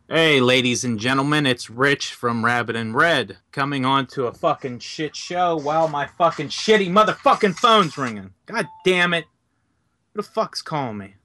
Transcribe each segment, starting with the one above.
Hey, ladies and gentlemen, it's Rich from Rabbit and Red coming on to a fucking shit show while my fucking shitty motherfucking phone's ringing. God damn it. Who the fuck's calling me?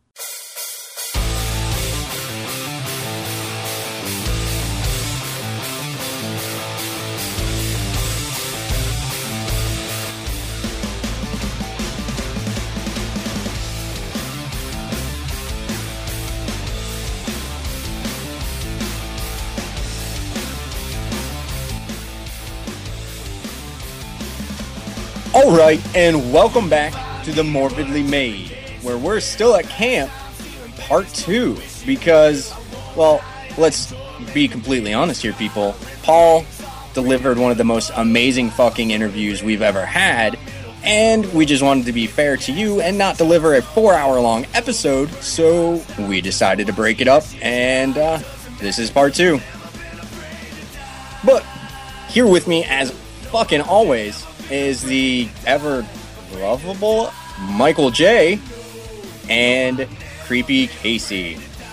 Alright, and welcome back to the Morbidly Made, where we're still at camp, part 2, because, well, let's be completely honest here, people. Paul delivered one of the most amazing fucking interviews we've ever had, and we just wanted to be fair to you and not deliver a 4-hour-long episode, so we decided to break it up, and this is part 2. But here with me, as fucking always, is the ever lovable Michael J. and Creepy Casey.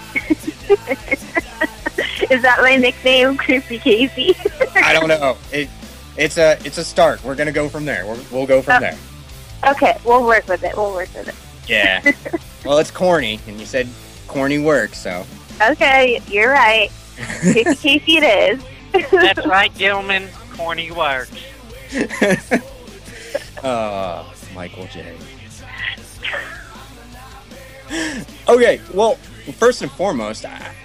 Is that my nickname, Creepy Casey? I don't know. It's a start. We're gonna go from there. We'll go from there. Okay, we'll work with it. Yeah. Well, it's corny, and you said corny works, so. Okay, you're right. Creepy Casey it is. That's right, gentlemen. Corny works. Michael J. Okay, well, first and foremost,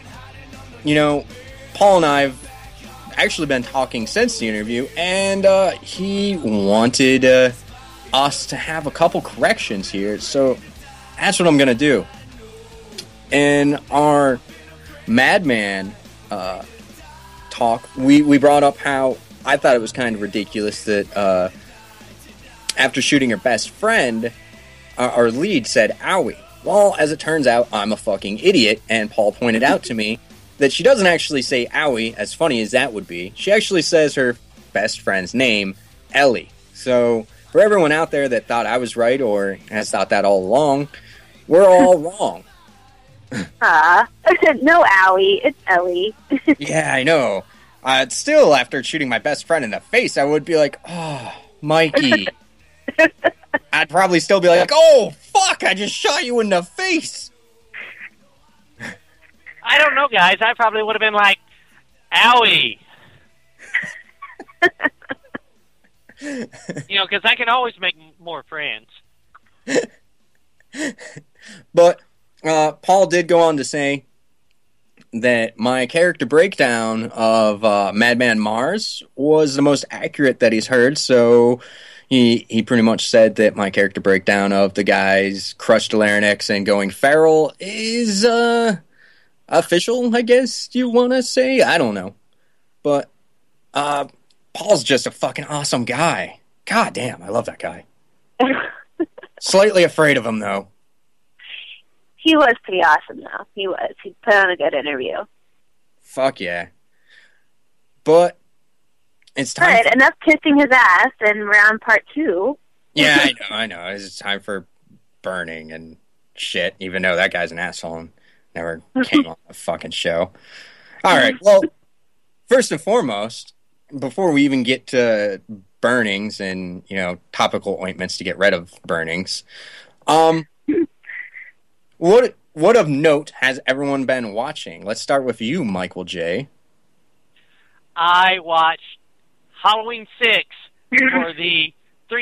Paul and I have actually been talking since the interview, and he wanted us to have a couple corrections here, so that's what I'm going to do. In our Madman talk, we brought up how I thought it was kind of ridiculous that after shooting her best friend, our lead said, "Owie." Well, as it turns out, I'm a fucking idiot, and Paul pointed out to me that she doesn't actually say "Owie," as funny as that would be. She actually says her best friend's name, Ellie. So, for everyone out there that thought I was right, or has thought that all along, we're all wrong. No owie, it's Ellie. Yeah, I know. Still, after shooting my best friend in the face, I would be like, "Oh, Mikey." I'd probably still be like, "Oh, fuck, I just shot you in the face." I don't know, guys. I probably would have been like, owie. Because I can always make more friends. But Paul did go on to say that my character breakdown of Madman Mars was the most accurate that he's heard, so he pretty much said that my character breakdown of the guy's crushed larynx and going feral is official, I guess you want to say. I don't know. But Paul's just a fucking awesome guy. God damn, I love that guy. Slightly afraid of him, though. He was pretty awesome, though. He put on a good interview. Fuck yeah. But it's time. All right, enough kissing his ass, and we're on part 2. Yeah, I know. It's time for burning and shit, even though that guy's an asshole and never came on the fucking show. All right, well, first and foremost, before we even get to burnings and, topical ointments to get rid of burnings, what of note has everyone been watching? Let's start with you, Michael J. I watched Halloween 6 for the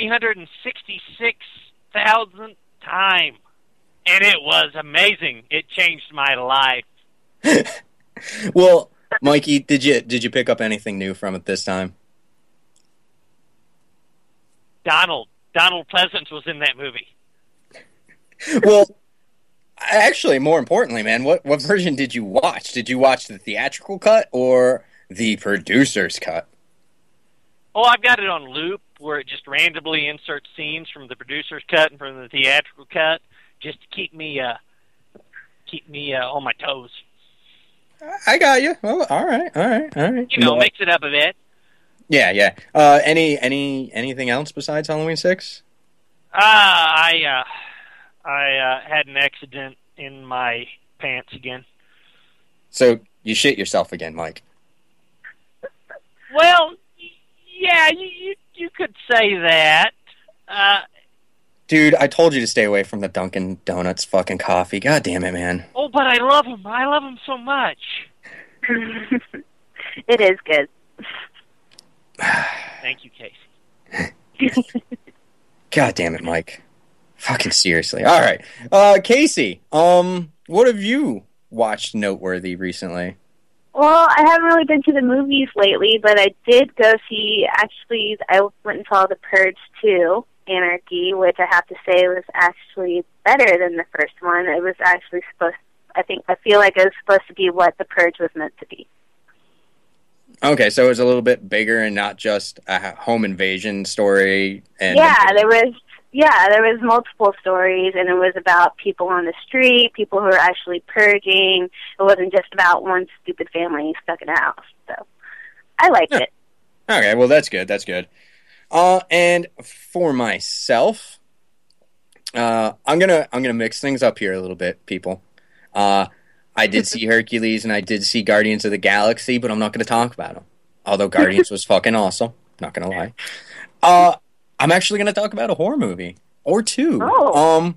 366,000th time. And it was amazing. It changed my life. Well, Mikey, did you pick up anything new from it this time? Donald Pleasance was in that movie. Well, actually, more importantly, man, what version did you watch? Did you watch the theatrical cut or the producer's cut? Oh, I've got it on loop where it just randomly inserts scenes from the producer's cut and from the theatrical cut just to keep me on my toes. I got you. Oh, all right. Mix it up a bit. Yeah. Anything else besides Halloween 6? I had an accident in my pants again. So You shit yourself again, Mike. Well, yeah, you could say that. Dude, I told you to stay away from the Dunkin' Donuts fucking coffee. God damn it, man. Oh, but I love them. I love them so much. It is good. Thank you, Casey. God damn it, Mike. Fucking seriously. All right. Casey, what have you watched noteworthy recently? Well, I haven't really been to the movies lately, but I did go see, actually, I went and saw The Purge 2, Anarchy, which I have to say was actually better than the first one. It was actually I feel like it was supposed to be what The Purge was meant to be. Okay, so it was a little bit bigger and not just a home invasion story. And there was multiple stories, and it was about people on the street, people who are actually purging. It wasn't just about one stupid family stuck in a house. So I liked it. Okay, well that's good. That's good. And for myself, I'm gonna mix things up here a little bit, people. I did see Hercules and I did see Guardians of the Galaxy, but I'm not going to talk about them. Although Guardians was fucking awesome. Not going to lie. I'm actually going to talk about a horror movie. Or two. Oh.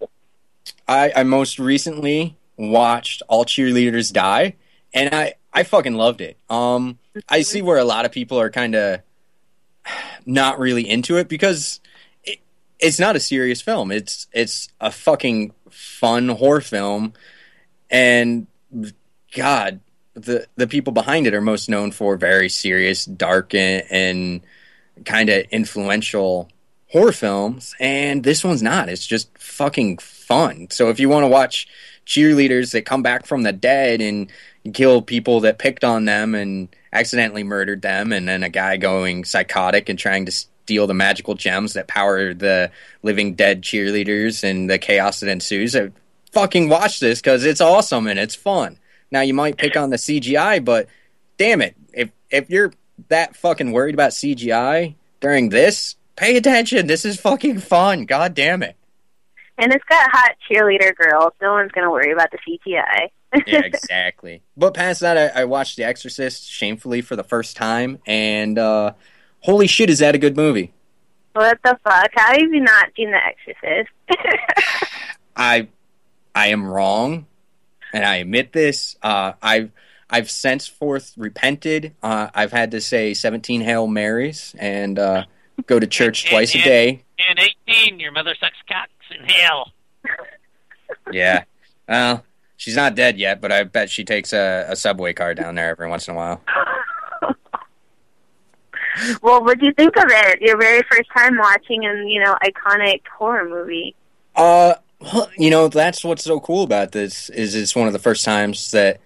I most recently watched All Cheerleaders Die, and I fucking loved it. I see where a lot of people are kind of not really into it because it's not a serious film. It's a fucking fun horror film. And God, the people behind it are most known for very serious, dark, and kind of influential horror films. And this one's not. It's just fucking fun. So if you want to watch cheerleaders that come back from the dead and kill people that picked on them and accidentally murdered them, and then a guy going psychotic and trying to steal the magical gems that power the living dead cheerleaders and the chaos that ensues, fucking watch this because it's awesome and it's fun. Now you might pick on the CGI, but damn it, if you're that fucking worried about CGI during this, pay attention. This is fucking fun. God damn it. And it's got hot cheerleader girls. No one's gonna worry about the CGI. Yeah, exactly. But past that, I watched The Exorcist shamefully for the first time, and holy shit, is that a good movie? What the fuck? How have you not seen The Exorcist? I am wrong, and I admit this. I've since forth repented. I've had to say 17 Hail Marys and go to church twice a day. And 18, your mother sucks cocks in hell. Yeah. Well, she's not dead yet, but I bet she takes a subway car down there every once in a while. Well, what do you think of it? Your very first time watching an, iconic horror movie. Well, that's what's so cool about this is it's one of the first times that,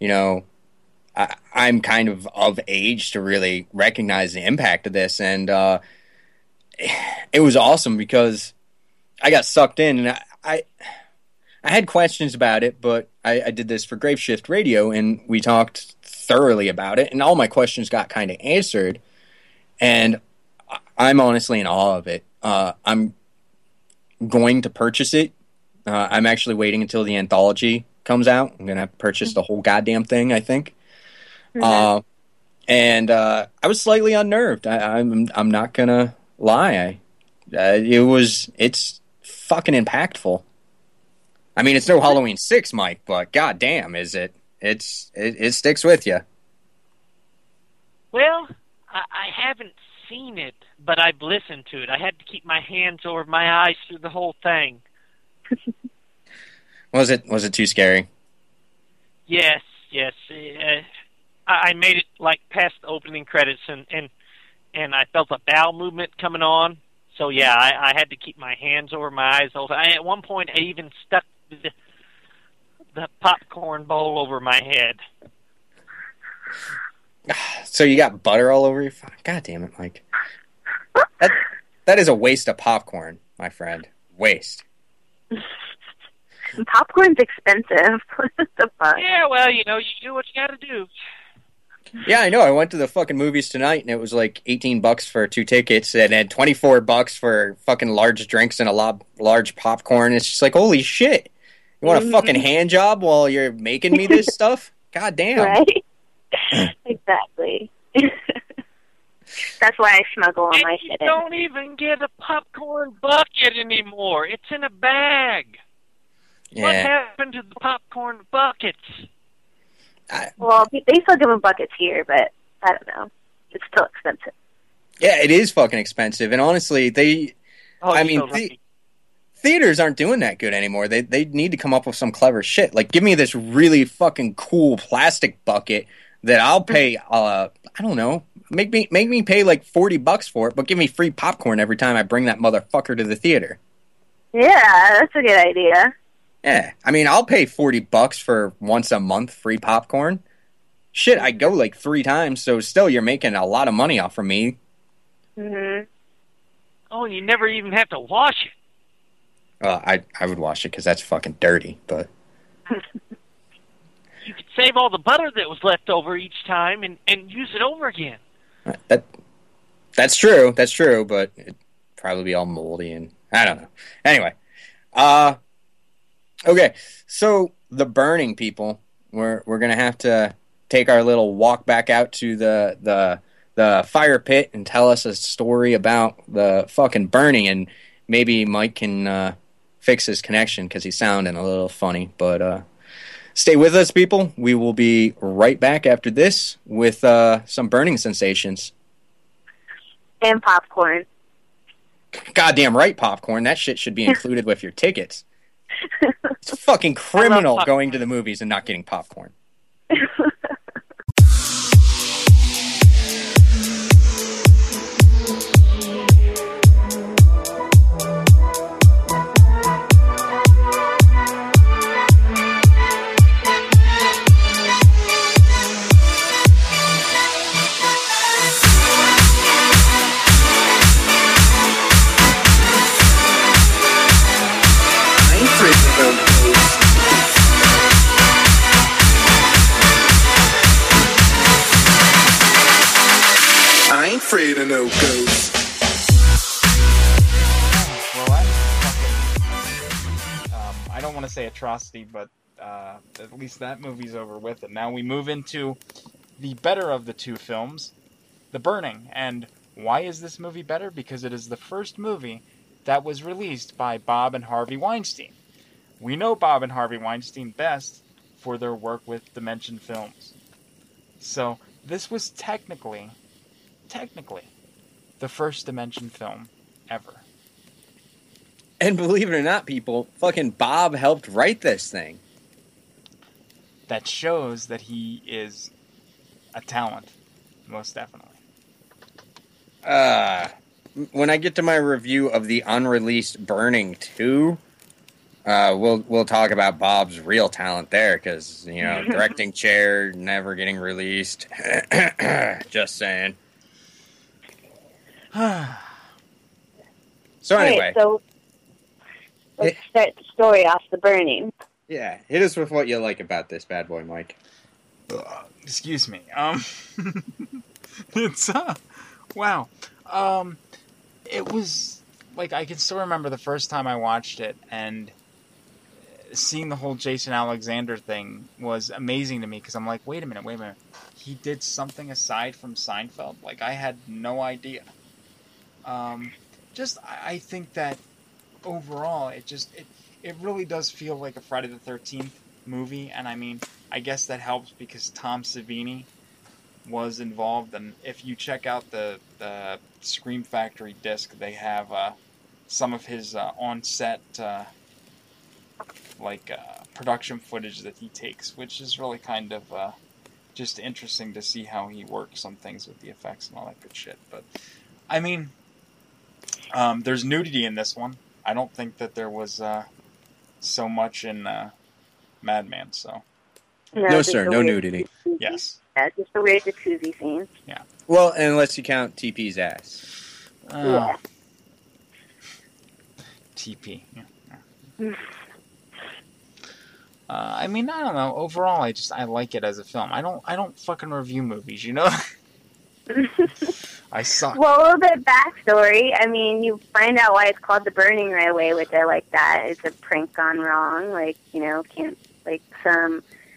I'm kind of age to really recognize the impact of this. And it was awesome because I got sucked in, and I had questions about it, but I did this for Grave Shift Radio, and we talked thoroughly about it, and all my questions got kind of answered, and I'm honestly in awe of it. I'm going to purchase it. I'm actually waiting until the anthology comes out. I'm going to purchase the whole goddamn thing, I think. Mm-hmm. And I was slightly unnerved. I'm not going to lie. It's fucking impactful. I mean, it's no Halloween 6, Mike, but goddamn, is it? It sticks with you. Well, I haven't seen it, but I've listened to it. I had to keep my hands over my eyes through the whole thing. Was it too scary? Yes. I made it like past the opening credits, and I felt a bowel movement coming on. So yeah, I had to keep my hands over my eyes. At one point, I even stuck the popcorn bowl over my head. So you got butter all over your phone? God damn it, Mike. That is a waste of popcorn, my friend. Waste. Popcorn's expensive. What the fuck? Yeah, well, you do what you gotta do. Yeah, I know. I went to the fucking movies tonight, and it was like $18 for 2 tickets, and then $24 for fucking large drinks and a large popcorn. It's just like, holy shit! You want a fucking hand job while you're making me this stuff? God damn. Right? Exactly. That's why I smuggle all my You shit in. don't even get a popcorn bucket anymore. It's in a bag. What Yeah. happened to the popcorn buckets? Well, they still give them buckets here, but I don't know. It's still expensive. Yeah, it is fucking expensive. And honestly, I mean, so lucky. theaters aren't doing that good anymore. They need to come up with some clever shit. Like, give me this really fucking cool plastic bucket that I'll pay, I don't know, make me pay like $40 for it, but give me free popcorn every time I bring that motherfucker to the theater. Yeah, that's a good idea. Yeah, I mean, I'll pay $40 for once a month free popcorn. Shit, I go like 3 times, so still you're making a lot of money off of me. Mhm. Oh, you never even have to wash it. I would wash it because that's fucking dirty, but... You could save all the butter that was left over each time and use it over again. That's true, but it'd probably be all moldy and... I don't know. Anyway, okay, so The Burning, people. We're gonna have to take our little walk back out to the fire pit and tell us a story about the fucking burning, and maybe Mike can fix his connection because he's sounding a little funny. But stay with us, people. We will be right back after this with some burning sensations. And popcorn. Goddamn right, popcorn. That shit should be included with your tickets. It's fucking criminal going to the movies and not getting popcorn. Afraid of no ghosts. Well, I don't want to say atrocity, but at least that movie's over with. And now we move into the better of the two films, The Burning. And why is this movie better? Because it is the first movie that was released by Bob and Harvey Weinstein. We know Bob and Harvey Weinstein best for their work with Dimension Films. So this was technically the first Dimension film ever. And believe it or not, people, fucking Bob helped write this thing. That shows that he is a talent, most definitely. When I get to my review of the unreleased Burning 2, we'll talk about Bob's real talent there, because, you know, directing chair, never getting released. Just saying. So anyway. Right, so let's start the story off, The Burning. Yeah, hit us with what you like about this bad boy, Mike. Excuse me. It's wow. It was like, I can still remember the first time I watched it, and seeing the whole Jason Alexander thing was amazing to me, because I'm like, wait a minute. He did something aside from Seinfeld? Like, I had no idea. I think that overall, it really does feel like a Friday the 13th movie, and I mean, I guess that helps because Tom Savini was involved, and if you check out the Scream Factory disc, they have some of his on-set production footage that he takes, which is really kind of just interesting to see how he works on things with the effects and all that good shit. But I mean, there's nudity in this one. I don't think that there was so much in Madman, so. No, sir, no nudity. Yes. Yeah, just a weird jacuzzi scene. Yeah. Well, unless you count TP's ass. Yeah. TP. Yeah. I mean, I don't know. Overall, I like it as a film. I don't fucking review movies, you know? I suck. Well, a little bit of backstory. I mean, you find out why it's called The Burning right away, which I like that. It's a prank gone wrong. Like, you know, some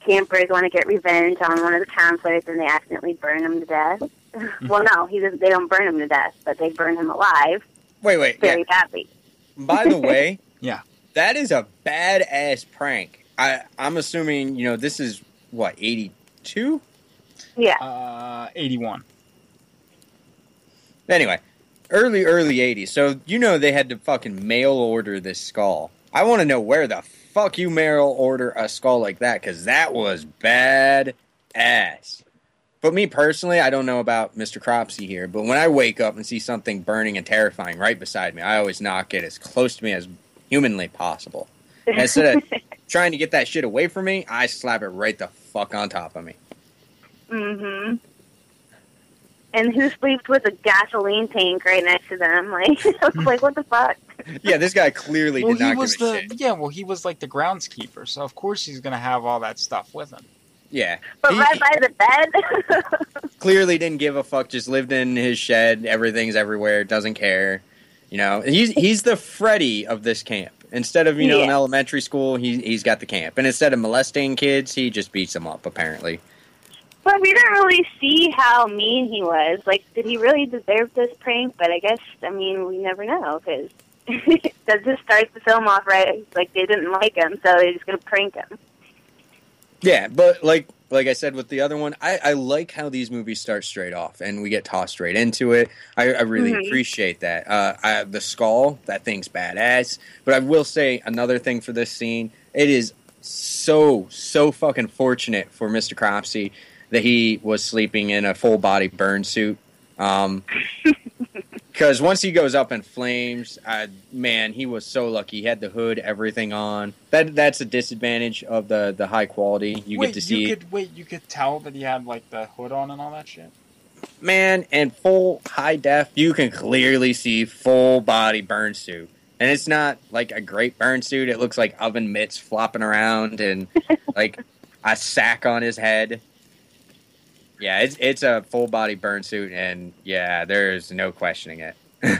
campers want to get revenge on one of the counselors, and they accidentally burn him to death. Well, no, they don't burn him to death, but they burn him alive. Wait. Very badly. By the way, Yeah. that is a badass prank. I'm assuming, this is, what, 82? Yeah. 81. Anyway, early 80s. So, they had to fucking mail order this skull. I want to know where the fuck you mail order a skull like that, because that was bad ass. But me personally, I don't know about Mr. Cropsey here, but when I wake up and see something burning and terrifying right beside me, I always knock it as close to me as humanly possible. And instead of trying to get that shit away from me, I slap it right the fuck on top of me. Mm-hmm. And who sleeps with a gasoline tank right next to them? Like, what the fuck? Yeah, this guy clearly did not give a shit. Yeah, well, he was like the groundskeeper, so of course he's gonna have all that stuff with him. Yeah. But right by the bed? Clearly didn't give a fuck, just lived in his shed, everything's everywhere, doesn't care. He's the Freddy of this camp. Instead of, in elementary school, he's got the camp. And instead of molesting kids, he just beats them up, apparently. But we didn't really see how mean he was. Like, did he really deserve this prank? But I guess, we never know, because that just starts the film off right. Like, they didn't like him, so they're just going to prank him. Yeah, but like I said with the other one, I like how these movies start straight off, and we get tossed straight into it. I really appreciate that. The skull, that thing's badass. But I will say another thing for this scene, it is so fucking fortunate for Mr. Cropsey that he was sleeping in a full-body burn suit. Because once he goes up in flames, man, he was so lucky. He had the hood, everything on. That's a disadvantage of the high quality. You get to see. You could tell that he had like the hood on and all that shit. Man, in full high def, you can clearly see full body burn suit. And it's not like a great burn suit. It looks like oven mitts flopping around and like a sack on his head. Yeah, it's a full body burn suit, and yeah, there's no questioning it.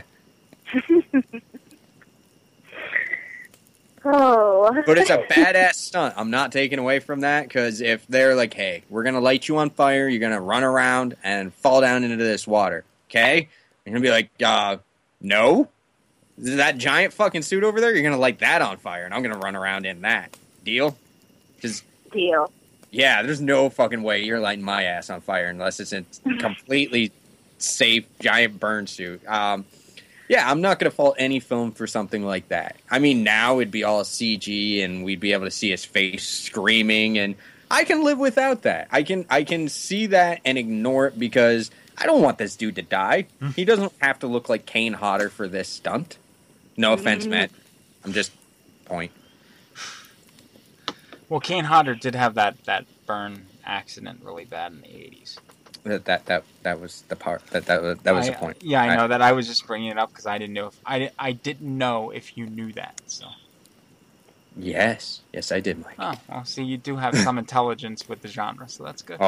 Oh. But it's a badass stunt. I'm not taking away from that, because if they're like, hey, we're going to light you on fire, you're going to run around and fall down into this water, okay? You're going to be like, no? That giant fucking suit over there, you're going to light that on fire, and I'm going to run around in that. Deal? Deal. Yeah, there's no fucking way you're lighting my ass on fire unless it's a completely safe giant burn suit. Yeah, I'm not going to fault any film for something like that. Now it'd be all CG and we'd be able to see his face screaming, and I can live without that. I can see that and ignore it because I don't want this dude to die. He doesn't have to look like Kane Hodder for this stunt. No offense, Matt. I'm just point. Well, Kane Hodder did have that burn accident really bad in the 80s. That was the part that was the point. Yeah, I know that. I was just bringing it up because I didn't know if I didn't know if you knew that. So. Yes, I did, Mike. Oh, well, see, you do have some intelligence with the genre, so that's good.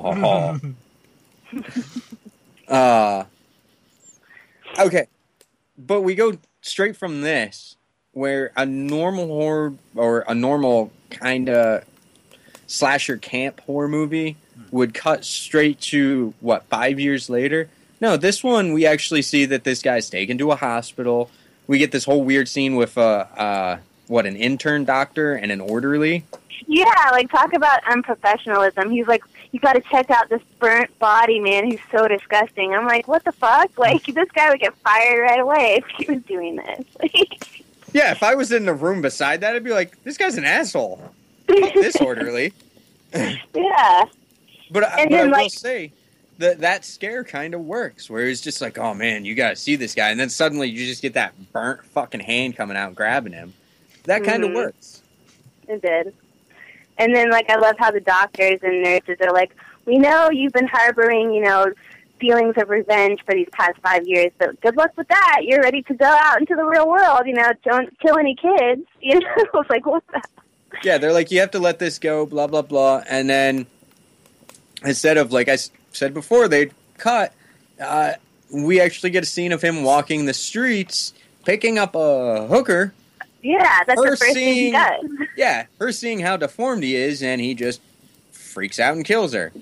Okay, but we go straight from this, where a normal horror or a normal kind of slasher camp horror movie would cut straight to, 5 years later? No, this one we actually see that this guy's taken to a hospital. We get this whole weird scene with an intern doctor and an orderly. Yeah, talk about unprofessionalism. He's like, you got to check out this burnt body, man. He's so disgusting. I'm like, what the fuck? This guy would get fired right away if he was doing this. Yeah, if I was in the room beside that, I'd be like, this guy's an asshole. Fuck this orderly. Yeah. But I will say that scare kind of works, where it's just like, oh man, you gotta see this guy, and then suddenly you just get that burnt fucking hand coming out grabbing him. That kind of works. It did. And then, I love how the doctors and nurses are like, we know you've been harboring, feelings of revenge for these past 5 years, but good luck with that. You're ready to go out into the real world, don't kill any kids. It's like, what's that? Yeah, they're like, you have to let this go, blah, blah, blah. And then instead of, like I said before, they'd cut, we actually get a scene of him walking the streets, picking up a hooker. Yeah, that's the first thing he does. Yeah, her seeing how deformed he is, and he just freaks out and kills her.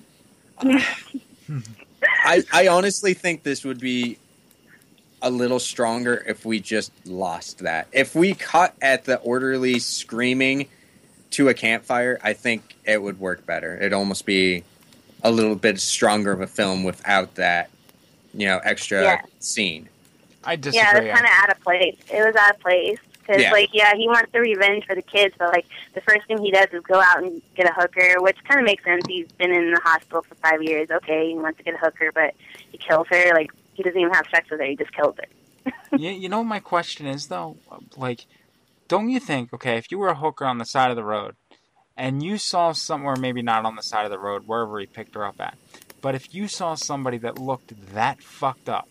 I honestly think this would be a little stronger if we just lost that. If we cut at the orderly screaming to a campfire, I think it would work better. It'd almost be a little bit stronger of a film without that, extra scene. I disagree. Yeah, it was kind of out of place. It was out of place. Because, he wants the revenge for the kids, but, the first thing he does is go out and get a hooker, which kind of makes sense. He's been in the hospital for 5 years. Okay, he wants to get a hooker, but he kills her. He doesn't even have sex with her. He just kills her. Yeah, you know what my question is, though? Don't you think, okay, if you were a hooker on the side of the road, and you saw somewhere, maybe not on the side of the road, wherever he picked her up at, but if you saw somebody that looked that fucked up,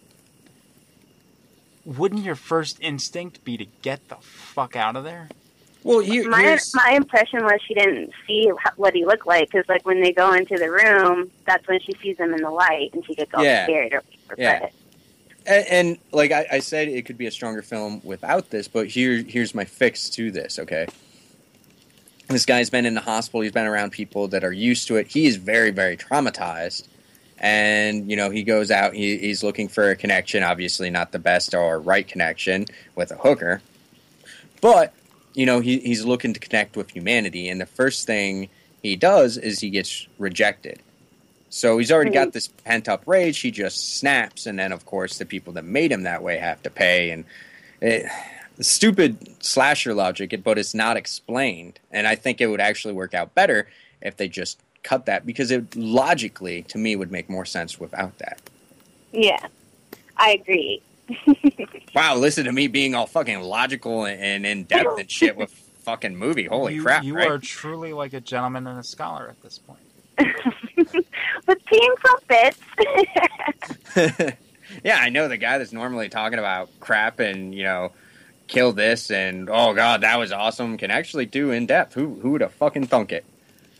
wouldn't your first instinct be to get the fuck out of there? Well, my impression was she didn't see what he looked like, because when they go into the room, that's when she sees him in the light, and she gets all scared. And like I said, it could be a stronger film without this, but here's my fix to this, okay? This guy's been in the hospital, he's been around people that are used to it, he is very, very traumatized. And, he goes out, he's looking for a connection, obviously not the best or right connection with a hooker. But, he's looking to connect with humanity, and the first thing he does is he gets rejected. So he's already got this pent-up rage, he just snaps, and then, of course, the people that made him that way have to pay, and stupid slasher logic, but it's not explained. And I think it would actually work out better if they just cut that, because it logically, to me, would make more sense without that. Yeah, I agree. Wow, listen to me being all fucking logical and in-depth and shit with fucking movie. Holy crap, You right? are truly like a gentleman and a scholar at this point. With peeing trumpets. Yeah, I know the guy that's normally talking about crap and, kill this and, oh god, that was awesome, can actually do in-depth. Who would have fucking thunk it?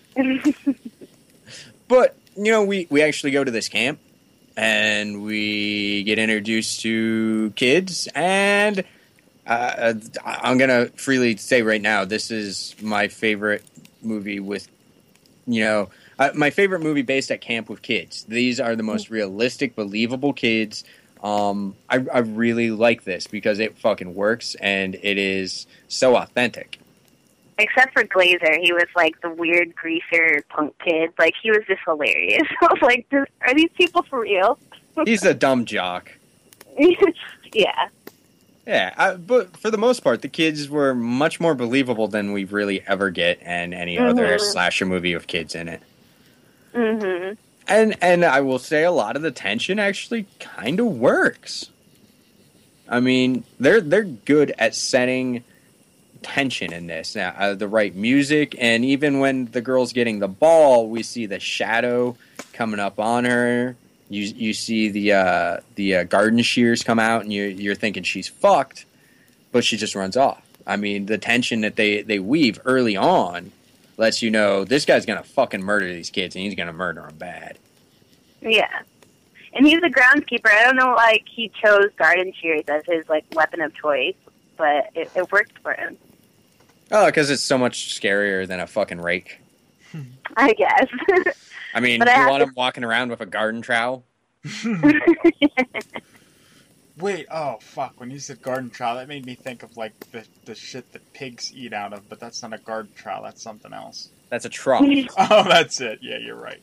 But, we actually go to this camp, and we get introduced to kids, and I'm going to freely say right now, this is my favorite movie with, my favorite movie based at camp with kids. These are the most realistic, believable kids. I really like this because it fucking works, and it is so authentic. Except for Glazer, he was the weird greaser punk kid. He was just hilarious. I was like, are these people for real? He's a dumb jock. Yeah. Yeah, but for the most part, the kids were much more believable than we really ever get in any other slasher movie with kids in it. Mm-hmm. And I will say a lot of the tension actually kind of works. I mean, they're good at setting tension in this. The right music, and even when the girl's getting the ball, we see the shadow coming up on her. You see the garden shears come out, and you're thinking she's fucked, but she just runs off. I mean, the tension that they weave early on lets you know this guy's gonna fucking murder these kids, and he's gonna murder them bad. Yeah. And he's a groundskeeper. I don't know, he chose garden shears as his, weapon of choice, but it worked for him. Oh, because it's so much scarier than a fucking rake. I guess. I mean, do you want him walking around with a garden trowel? Wait, oh fuck, when you said garden trowel, that made me think of the shit that pigs eat out of, but that's not a garden trowel, that's something else. That's a trough. Oh, that's it. Yeah, you're right.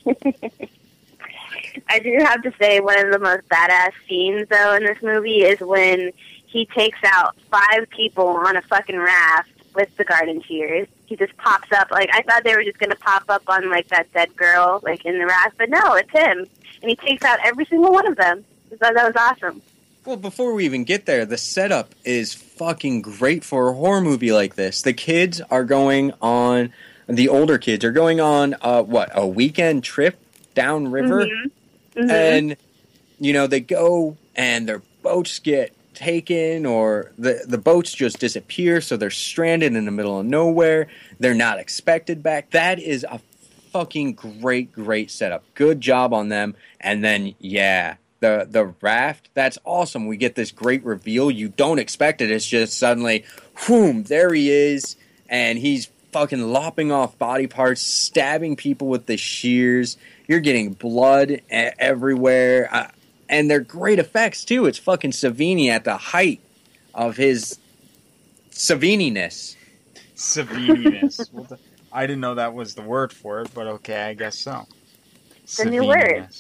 I do have to say, one of the most badass scenes, though, in this movie is when he takes out 5 people on a fucking raft with the garden shears. He just pops up. I thought they were just going to pop up on, that dead girl, in the raft, but no, it's him. And he takes out every single one of them. I thought that was awesome. Well, before we even get there, the setup is fucking great for a horror movie like this. The kids are going on, the older kids are going on, a weekend trip downriver? Mm-hmm. Mm-hmm. And, they go and their boats get taken, or the boats just disappear, so they're stranded in the middle of nowhere. They're not expected back. That is a fucking great setup. Good job on them. And then, the raft, that's awesome. We get this great reveal. You don't expect it. It's just suddenly, boom, there he is, and he's fucking lopping off body parts, stabbing people with the shears. You're getting blood everywhere. And they're great effects, too. It's fucking Savini at the height of his Savini-ness. Savini-ness. I didn't know that was the word for it, but okay, I guess so. It's a new word.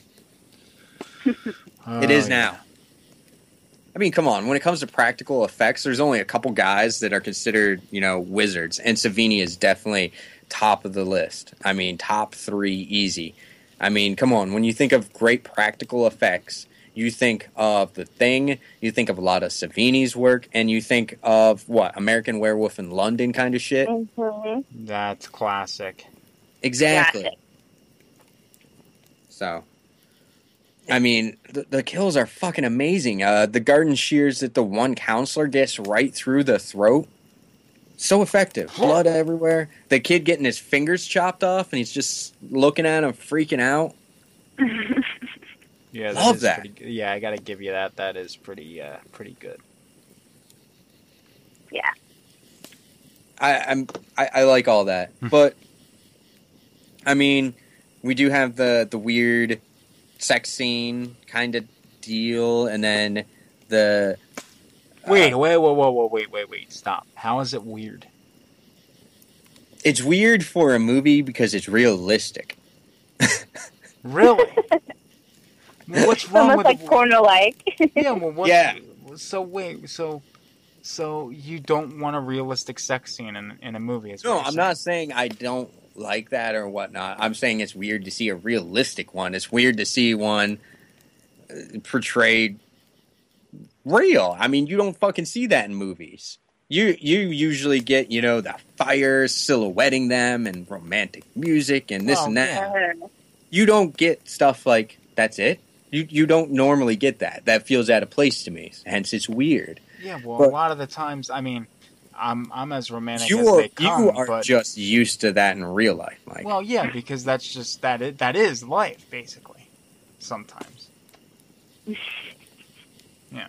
It is now. I mean, come on. When it comes to practical effects, there's only a couple guys that are considered, wizards. And Savini is definitely top of the list. I mean, top 3 easy. I mean, come on. When you think of great practical effects, you think of The Thing, you think of a lot of Savini's work, and you think of, American Werewolf in London kind of shit? Mm-hmm. That's classic. Exactly. Classic. So... I mean, the kills are fucking amazing. The garden shears that the one counselor gets right through the throat. So effective. Blood everywhere. The kid getting his fingers chopped off and he's just looking at him freaking out. Yeah, Love that. Pretty good. Yeah, I gotta give you that. That is pretty good. Yeah. I like all that. But, I mean, we do have the weird... sex scene kind of deal, and then the wait, stop. How is it weird? It's weird for a movie because it's realistic. Really? What's wrong Almost with like porno-like. Yeah, well, yeah. So wait, so you don't want a realistic sex scene in a movie? No, I'm not saying I don't like that or whatnot. I'm saying it's weird to see a realistic one. It's weird to see one portrayed real. I mean, you don't fucking see that in movies. You usually get, the fire silhouetting them and romantic music and this and that. Yeah. You don't get stuff like, that's it. You don't normally get that. That feels out of place to me. Hence, it's weird. Yeah, well, But- a lot of the times, I mean, I'm as romantic You as are they come, but just used to that in real life, Mike. well, yeah, because that's just that is life, basically. Sometimes. Yeah.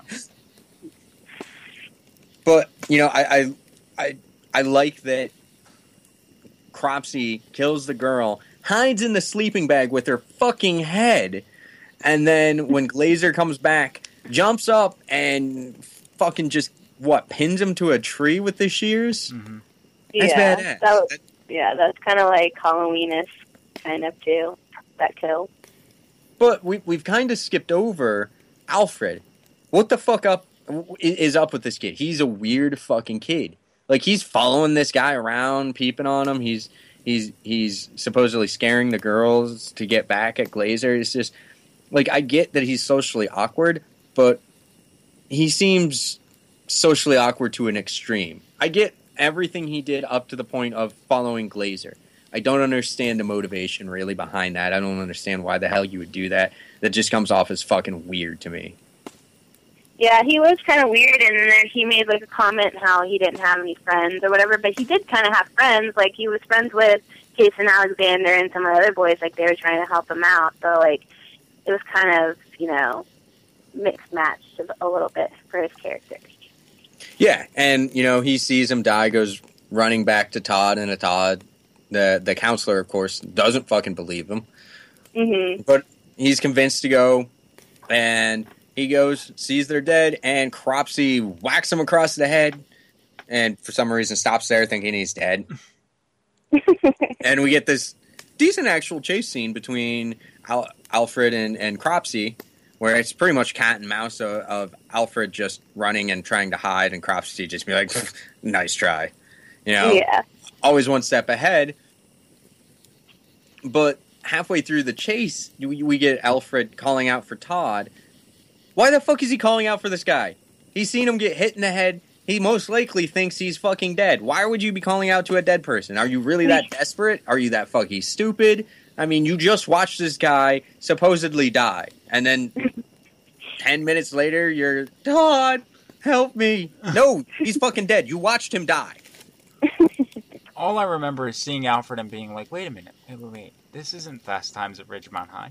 But I like that Cropsy kills the girl, hides in the sleeping bag with her fucking head, and then when Glazer comes back, jumps up and fucking just pins him to a tree with the shears. Mm-hmm. That's badass. That's kind of like Halloween-ish kind of too. That kill. But we've kind of skipped over Alfred. What the fuck is up with this kid? He's a weird fucking kid. Like, he's following this guy around, peeping on him. He's supposedly scaring the girls to get back at Glazer. It's just, like, I get that he's socially awkward, but he seems socially awkward to an extreme. I get everything he did up to the point of following Glazer. I don't understand the motivation really behind that. I don't understand why the hell you would do that. That just comes off as fucking weird to me. Yeah, he was kind of weird, and then he made like a comment how he didn't have any friends or whatever, but he did kind of have friends. Like, he was friends with Jason Alexander and some of the other boys. Like, they were trying to help him out. So, like, it was kind of, mixed matched a little bit for his characters. Yeah, and, he sees him die, goes running back to Todd, and Todd, the counselor, of course, doesn't fucking believe him. Mm-hmm. But he's convinced to go, and he goes, sees they're dead, and Cropsy whacks him across the head, and for some reason stops there thinking he's dead. And we get this decent actual chase scene between Alfred and Cropsy, where it's pretty much cat and mouse of Alfred just running and trying to hide, and Cropsy just be like, nice try. Yeah. Always one step ahead. But halfway through the chase, we get Alfred calling out for Todd. Why the fuck is he calling out for this guy? He's seen him get hit in the head. He most likely thinks he's fucking dead. Why would you be calling out to a dead person? Are you really that desperate? Are you that fucking stupid? I mean, you just watched this guy supposedly die. And then 10 minutes later, you're, Todd, help me. No, he's fucking dead. You watched him die. All I remember is seeing Alfred and being like, wait a minute, wait. This isn't Fast Times at Ridgemont High.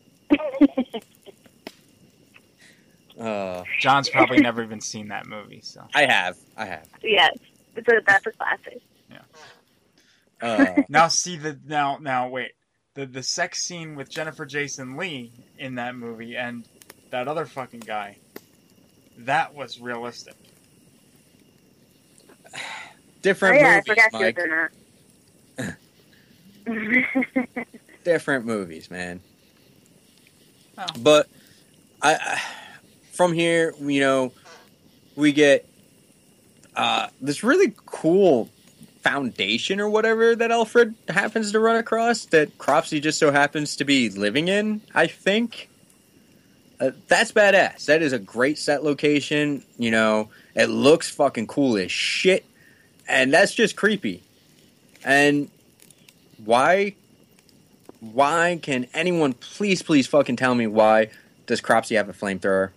John's probably never even seen that movie, so. I have. Yes. That's a classic. Yeah. Now see now wait. The sex scene with Jennifer Jason Leigh in that movie and that other fucking guy, that was realistic. Different I movies, forgot she was Mike. in that. Different movies, man. Oh. But I from here, you know, we get this really cool foundation or whatever that Alfred happens to run across that Cropsey just so happens to be living in, I think. That's badass. That is a great set location. You know, it looks fucking cool as shit. And that's just creepy. And why can anyone please fucking tell me why does Cropsey have a flamethrower?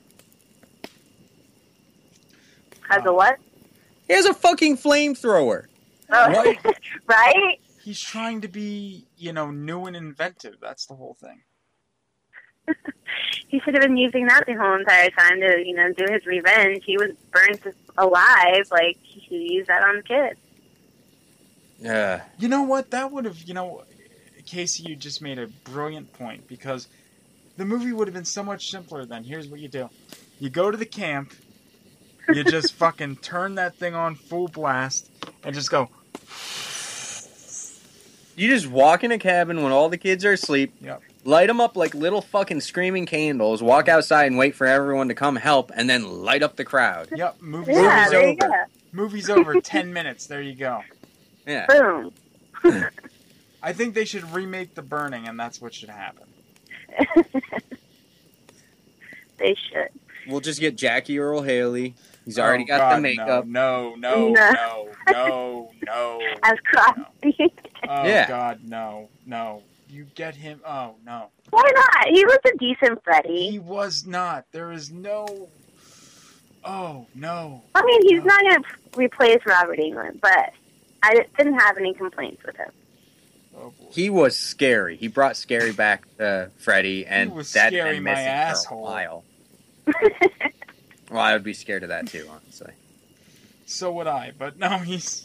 Has a what? He has a fucking flamethrower. Oh, Right? right? He's trying to be, new and inventive. That's the whole thing. He should have been using that the whole entire time to, do his revenge. He was burned alive. Like, he should use that on the kid. Yeah. You know what? That would have, Casey, you just made a brilliant point because the movie would have been so much simpler then. Here's what you do. You go to the camp, you just fucking turn that thing on full blast, and just go. You just walk in a cabin when all the kids are asleep, Yep. light them up like little fucking screaming candles, walk outside and wait for everyone to come help, and then light up the crowd. Yep, movie's Yeah, over. there you go. Movie's over. 10 minutes. There you go. Yeah. Boom. I think they should remake The Burning, and that's what should happen. They should. We'll just get Jackie Earl Haley. He's already Oh, got God, the makeup. No. As Crosby. Oh, Yeah. God, no. You get him. Oh, no. Why not? He was a decent Freddy. He was not. There is no. Oh, no. I mean, he's not going to replace Robert Englund, but I didn't have any complaints with him. Oh, boy. He was scary. He brought scary back to Freddy, and He was that's scary, been my missing asshole. for a while. Well, I would be scared of that too, honestly. So would I, but no, he's.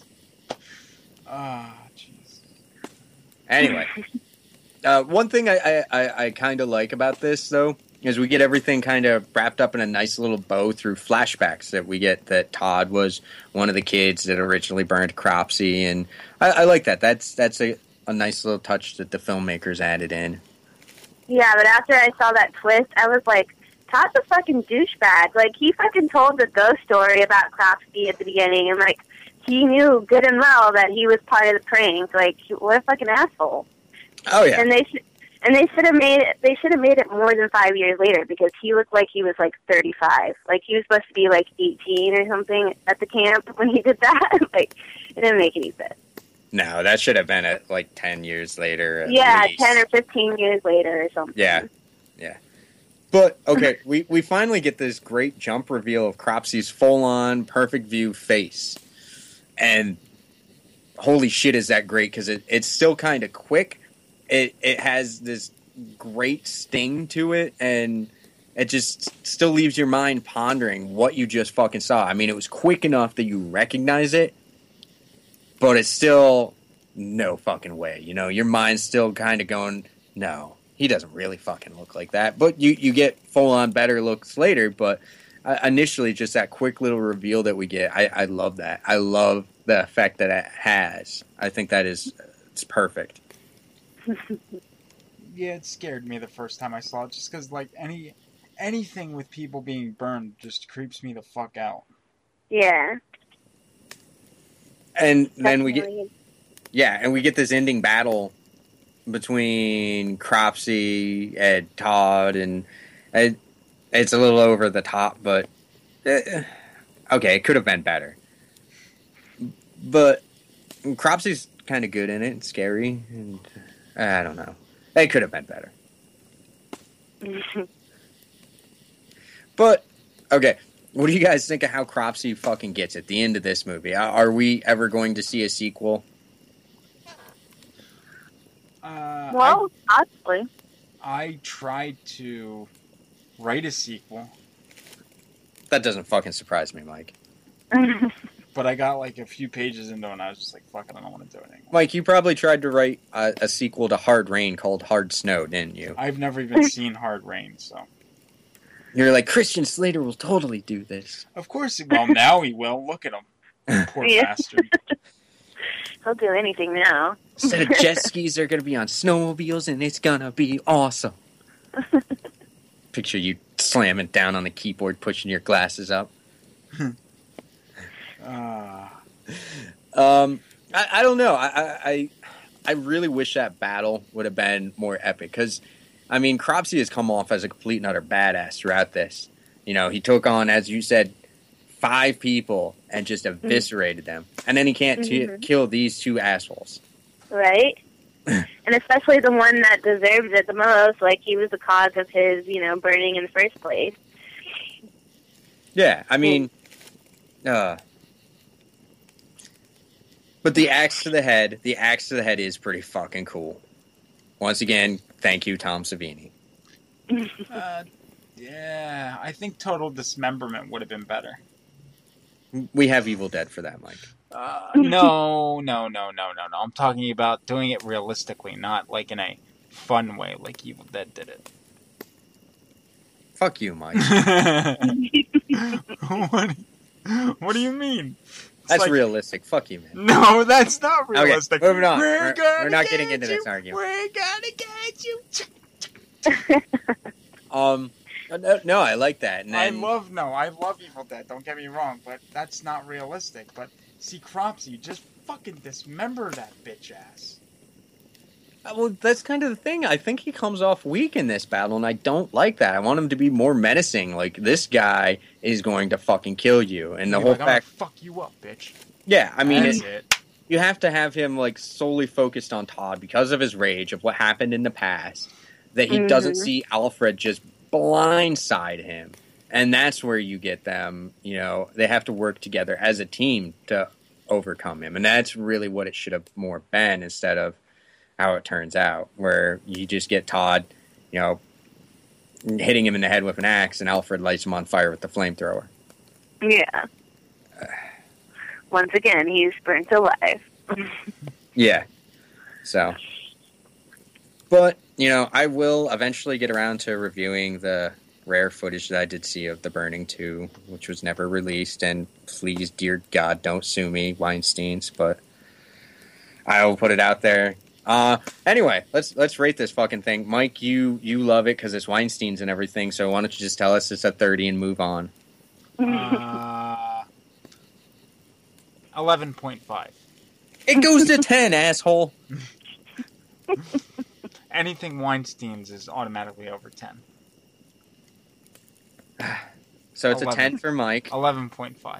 Ah, jeez. Anyway, one thing I kind of like about this, though, is we get everything kind of wrapped up in a nice little bow through flashbacks that we get that Todd was one of the kids that originally burned Cropsey, and I like that. That's a nice little touch that the filmmakers added in. Yeah, but after I saw that twist, I was like, Todd's a fucking douchebag. Like, he fucking told the ghost story about Cropsey at the beginning, and, like, he knew good and well that he was part of the prank. Like, what a fucking asshole. Oh yeah, And they should have made it more than 5 years later because he looked like he was like 35. Like he was supposed to be like 18 or something at the camp when he did that. Like it didn't make any sense. no, that should have been at like 10 years later. At Yeah, least. 10 or 15 years later or something. Yeah. But, okay, we finally get this great jump reveal of Cropsey's full-on, perfect view face. And holy shit is that great, because it's still kind of quick. It has this great sting to it, and it just still leaves your mind pondering what you just fucking saw. I mean, it was quick enough that you recognize it, but it's still no fucking way. You know, your mind's still kind of going, no. He doesn't really fucking look like that. But you get full-on better looks later. But initially, just that quick little reveal that we get, I love that. I love the effect that it has. I think it's perfect. Yeah, it scared me the first time I saw it, just because, like, anything with people being burned just creeps me the fuck out. Yeah. And then we Definitely. get this ending battle between Cropsey and Todd, and it's a little over the top, but okay, it could have been better. But Cropsey's kind of good in it, and scary, and I don't know. It could have been better. But okay, what do you guys think of how Cropsey fucking gets at the end of this movie? Are we ever going to see a sequel? Well, possibly. I tried to write a sequel. That doesn't fucking surprise me, Mike. but I got like a few pages into it, and I was just like, fuck it, I don't want to do it anymore. Mike, you probably tried to write a sequel to Hard Rain called Hard Snow, didn't you? I've never even seen Hard Rain, so. You're like, Christian Slater will totally do this. Of course, well, now he will. Look at him. Poor bastard. He'll do anything now. Instead of jet skis, they're going to be on snowmobiles, and it's going to be awesome. Picture you slamming down on the keyboard, pushing your glasses up. I don't know. I really wish that battle would have been more epic, because, I mean, Cropsy has come off as a complete and utter badass throughout this. You know, he took on, as you said, 5 people and just eviscerated them. And then he can't kill these 2 assholes. Right? And especially the one that deserved it the most, like he was the cause of his, burning in the first place. Yeah, I mean, but the axe to the head is pretty fucking cool. Once again, thank you, Tom Savini. Yeah, I think total dismemberment would have been better. We have Evil Dead for that, Mike. No. I'm talking about doing it realistically, not like in a fun way, like Evil Dead did it. Fuck you, Mike. What do you mean? That's like, realistic. Fuck you, man. No, that's not realistic. Okay, moving on. We're not getting into this argument. We're gonna get you. No, I like that. And then, I love Evil Dead. Don't get me wrong, but that's not realistic. But see, Cropsy, just fucking dismember that bitch ass. Well, that's kind of the thing. I think he comes off weak in this battle, and I don't like that. I want him to be more menacing. Like, this guy is going to fucking kill you, and the whole fact, I'm gonna fuck you up, bitch. Yeah, I mean, that's it. You have to have him like solely focused on Todd because of his rage of what happened in the past. That he doesn't see Alfred just blindside him, and that's where you get them. They have to work together as a team to overcome him, and that's really what it should have more been instead of how it turns out, where you just get Todd, hitting him in the head with an axe, and Alfred lights him on fire with the flamethrower. Yeah. Once again, he's burnt alive. Yeah. So, but I will eventually get around to reviewing the rare footage that I did see of The Burning 2, which was never released. And please, dear God, don't sue me, Weinsteins. But I will put it out there. Anyway, let's rate this fucking thing. Mike, you love it because it's Weinsteins and everything. So why don't you just tell us it's a 30 and move on? 11.5. It goes to 10, asshole. Anything Weinstein's is automatically over 10. So it's 11. A 10 for Mike. 11.5.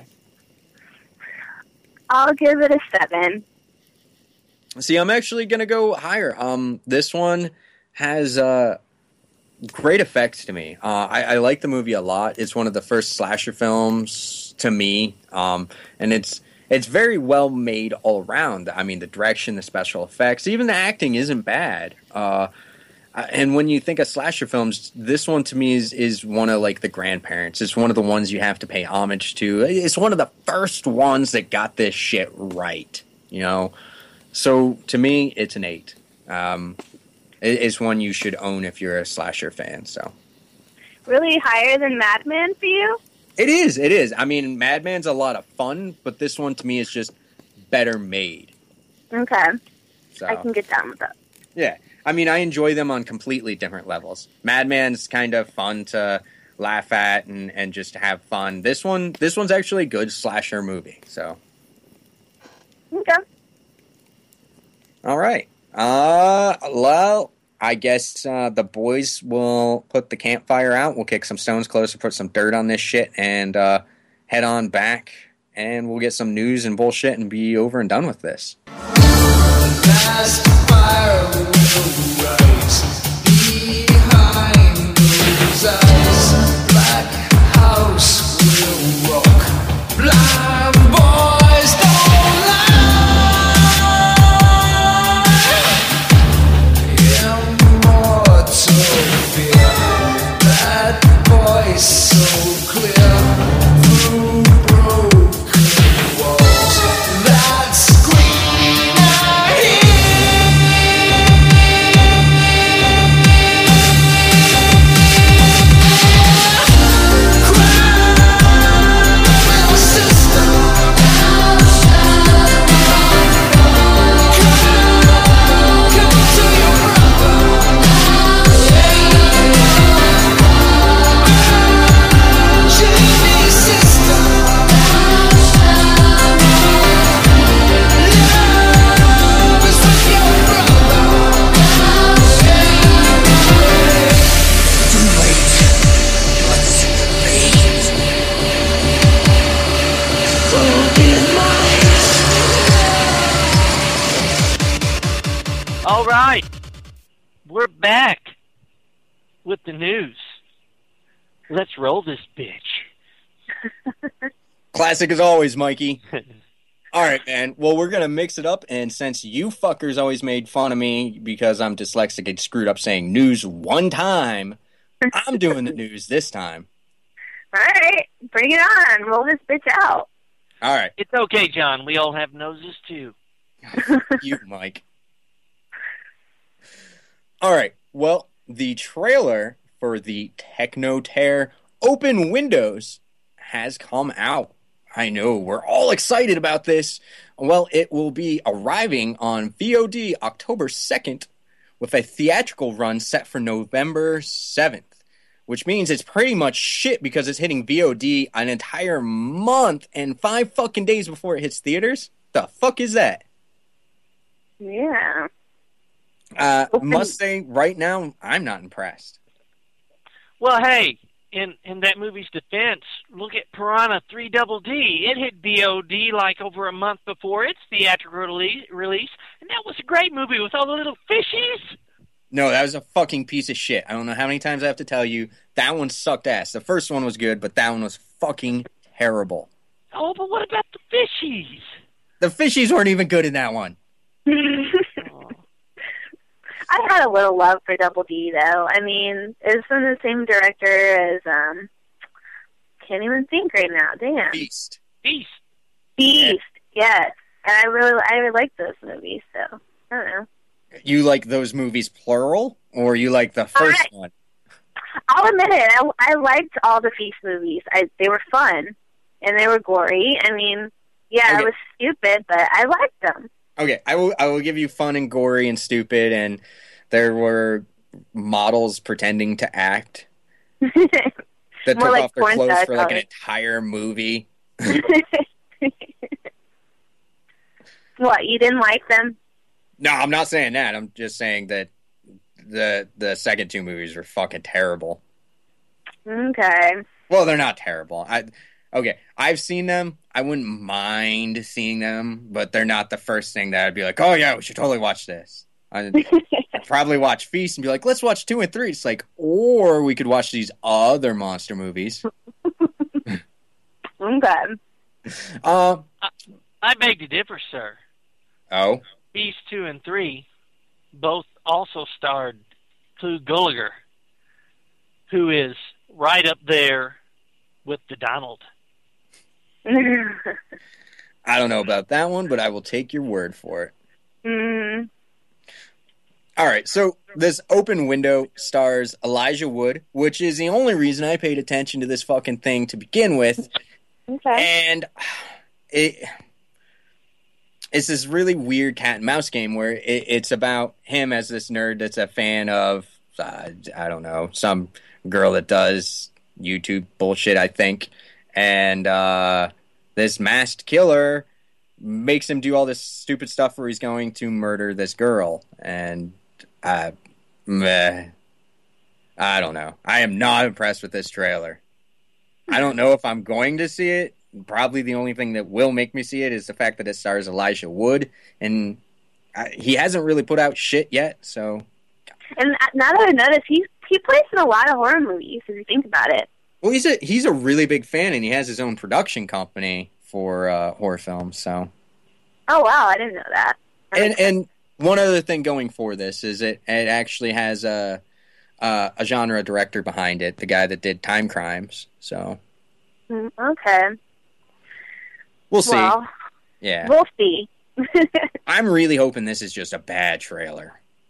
I'll give it a 7. See, I'm actually going to go higher. This one has great effects to me. I like the movie a lot. It's one of the first slasher films to me, and it's very well made all around. I mean, the direction, the special effects, even the acting isn't bad. And when you think of slasher films, this one to me is one of like the grandparents. It's one of the ones you have to pay homage to. It's one of the first ones that got this shit right, So to me, it's an 8. It's one you should own if you're a slasher fan. So really higher than Mad Men for you? It is. I mean, Mad Men's a lot of fun, but this one to me is just better made. Okay. So, I can get down with that. Yeah. I mean, I enjoy them on completely different levels. Mad Men's kind of fun to laugh at and just have fun. This one's actually a good slasher movie. So. Okay. All right. Well, I guess the boys will put the campfire out. We'll kick some stones closer, put some dirt on this shit, and head on back, and we'll get some news and bullshit and be over and done with this. So clear through broken walls. with the news. Let's roll this bitch. Classic as always, Mikey. All right, man. Well, we're going to mix it up, and since you fuckers always made fun of me because I'm dyslexic and screwed up saying news one time, I'm doing the news this time. All right, bring it on. Roll this bitch out. All right. It's okay, John. We all have noses, too. You, Mike. All right. Well, the trailer for the Techno Tear Open Windows has come out. I know, we're all excited about this. Well, it will be arriving on VOD October 2nd with a theatrical run set for November 7th, which means it's pretty much shit because it's hitting VOD an entire month and 5 fucking days before it hits theaters. The fuck is that? Yeah. Must say, right now, I'm not impressed. Well, hey, in that movie's defense, look at Piranha 3 Double D. It hit VOD like over a month before its theatrical release, and that was a great movie with all the little fishies. No, that was a fucking piece of shit. I don't know how many times I have to tell you, that one sucked ass. The first one was good, but that one was fucking terrible. Oh, but what about the fishies? The fishies weren't even good in that one. I had a little love for Double D, though. I mean, it's from the same director as, can't even think right now. Damn. Beast. Beast. Yes. And I really like those movies, so, I don't know. You like those movies plural, or you like the first one? I'll admit it. I liked all the Feast movies. They were fun, and they were gory. I mean, yeah, Okay. it was stupid, but I liked them. Okay, I will give you fun and gory and stupid, and there were models pretending to act that took More like off their porn clothes stars, for like an probably. entire movie. What, you didn't like them? No, I'm not saying that. I'm just saying that the second 2 movies were fucking terrible. Okay. Well, they're not terrible. I've seen them. I wouldn't mind seeing them, but they're not the first thing that I'd be like, oh yeah, we should totally watch this. I'd probably watch Feast and be like, let's watch 2 and 3. It's like, or we could watch these other monster movies. Okay. I beg to differ, sir. Oh? Beast 2 and 3 both also starred Clu Gulager, who is right up there with the Donald. I don't know about that one, but I will take your word for it. Mm. All right, so this Open Window stars Elijah Wood, which is the only reason I paid attention to this fucking thing to begin with. Okay. And it's this really weird cat and mouse game where it's about him as this nerd that's a fan of, I don't know, some girl that does YouTube bullshit, I think. And this masked killer makes him do all this stupid stuff where he's going to murder this girl. And I don't know. I am not impressed with this trailer. I don't know if I'm going to see it. Probably the only thing that will make me see it is the fact that it stars Elijah Wood. And he hasn't really put out shit yet, so... And now that I notice, he plays in a lot of horror movies, if you think about it. Well, he's a really big fan, and he has his own production company for horror films. So, Oh, wow, I didn't know that. and one other thing going for this is it actually has a genre director behind it, the guy that did Time Crimes. So, Okay. we'll see. Well, Yeah, we'll see. I'm really hoping this is just a bad trailer.